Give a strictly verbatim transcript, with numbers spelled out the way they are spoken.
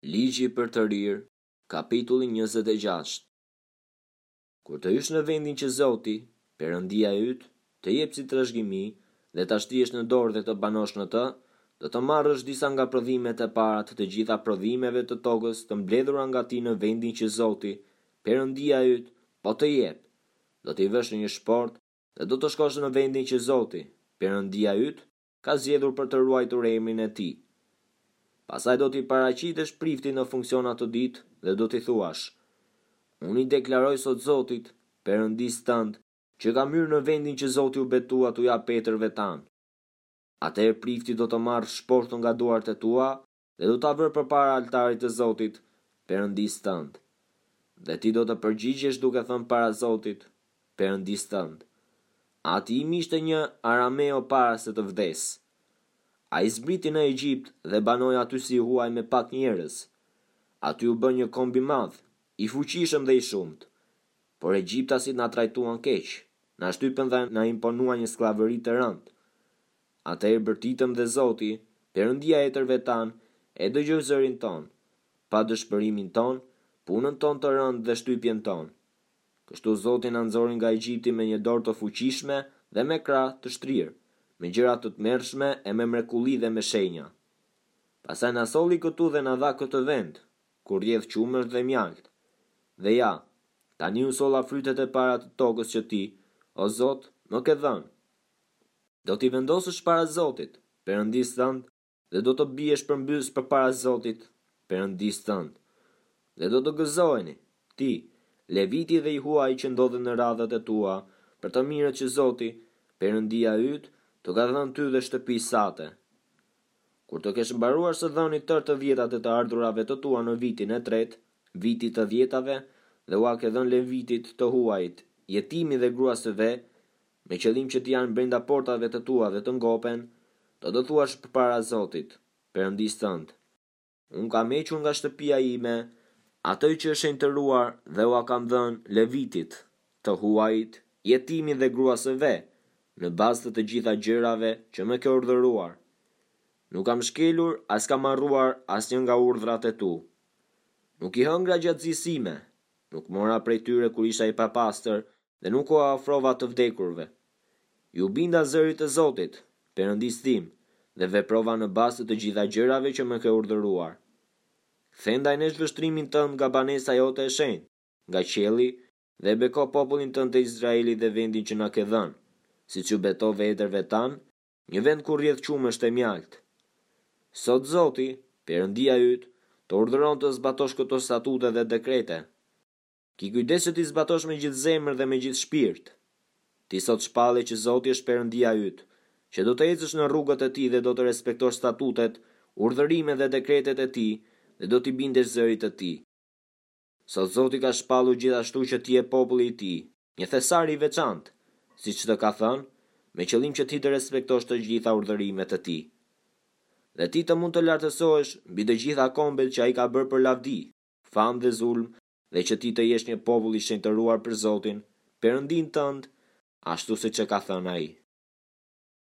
Ligji për të rirë, kapitulli njëzet e gjashtë. Kur të hysh në vendin që Zoti, Perëndia yt, të jep si trashëgimi dhe ta shtiesh në dorë dhe të banosh në të, do të marrësh disa nga prodhimet e para të të gjitha prodhimeve të tokës të mbledhura nga ti në vendin që Zoti, Perëndia yt, po të jep. Do t'i vësh në një shport dhe do të shkosh në vendin që Zoti, Perëndia yt, ka zgjedhur për të ruajtur emrin e tij. Pasaj do t'i paraqitesh priftin në funksion atë ditë dhe do t'i thuash: Unë i deklaroj sot Zotit, Perëndis tënd, që kam hyrë në vendin që Zoti u betua t'u jap petërve tanë. Atëherë prifti do të marrë shportun nga duart e tua dhe do ta vërë përpara altarit të Zotit, Perëndis tënd. Dhe ti do të përgjigjesh duke thënë para Zotit, Perëndis tënd: Ati im ishte një arameo para se të vdes. A i zbriti në Egjipt dhe banoi aty si huaj me pak njerëz. Aty u bë një komb i madh, i fuqishëm dhe i shumt. Por egjiptasit na trajtuan keq, na shtypën dhe na imponuan një skllavëri të rëndë. Atëherë bërtitëm dhe Zoti, Perëndia e etërve tan, e dëgjoi zërin ton, pa dëshpërimin ton, punën ton të rëndë dhe shtypjen ton. Kështu Zoti na nxori nga Egjipti me një dorë të fuqishme dhe me krah të shtrirë, me gjëra të tmerrshme e me mrekulli dhe me shenja. Pastaj na solli këtu dhe na dha këtë vend, ku rrjedh qumësht dhe mjalt. Dhe ja, tani u solla frytet e para të tokës që ti, o Zot, më ke dhënë. Do t'i vendosësh para Zotit, Perëndis tënd, dhe do të biesh përmbys përpara Zotit, Perëndis tënd. Dhe do të gëzoheni, ti, Leviti dhe i huaj që ndodhen në radhët e tua, për të mirët që Zoti, Perëndia yt, të ka dhënë ty dhe shtëpisë sate. Kur të kesh mbaruar së dhëni tërë të dhjetat e të ardhurave të tua në vitin e tretë, vitit të dhjetave, dhe ua ke dhënë Levitit të huajit, jetimi dhe gruasëve, me qëllim që të janë brenda portave të tua dhe të ngopen, do të thuash përpara Zotit, Perëndis tënd: Unë kam hequr nga shtëpia ime atë që është enterruar dhe ua kam dhënë Levitit, të huajit, jetimi dhe gruasëve, në bazë të të gjitha gjërave që më ke urdhëruar. Nuk kam shkelur as kam harruar asnjë nga urdhrat e tu. Nuk i hëngra gjatësisë ime, nuk mora prej tyre kur isha i papastër dhe nuk u afrova të vdekurve. Ju binda zërit të Zotit, Perëndis tim, dhe veprova në bazë të të gjitha gjërave që më ke urdhëruar. Kthe ndaj nesh vështrimin tënd nga banesa jote e shenjtë, nga qielli, dhe beko popullin tënd të Izraelit dhe vendin që na ke dhënë, siç u betove etërve tan, një vend ku rrjedh qumësht e mjalt. Sot Zoti, Perëndia yt, të urdhëron të zbatosh këto statute dhe dekrete. Ki kujdes që ti zbatosh me gjithë zemër dhe me gjithë shpirt. Ti sot shpallë që Zoti është Perëndia yt, që do të ecësh në rrugët e tij dhe do të respektosh statutet, urdhërimet dhe dekretet e tij dhe do t'i bindesh zërit të tij. Sot Zoti ka shpallur gjithashtu që ti je populli i tij, një thesar i veçantë, siç të ka thënë, me qëllim që ti të respektosh të gjitha urdhërimet e tij. Dhe ti të mund të lartësohesh mbi të gjitha kombet që ai ka bërë për lavdi, famë dhe zulm, dhe që ti të jesh një popull i shenjtëruar për Zotin, Perëndin tënd, ashtu siç e ka thënë ai.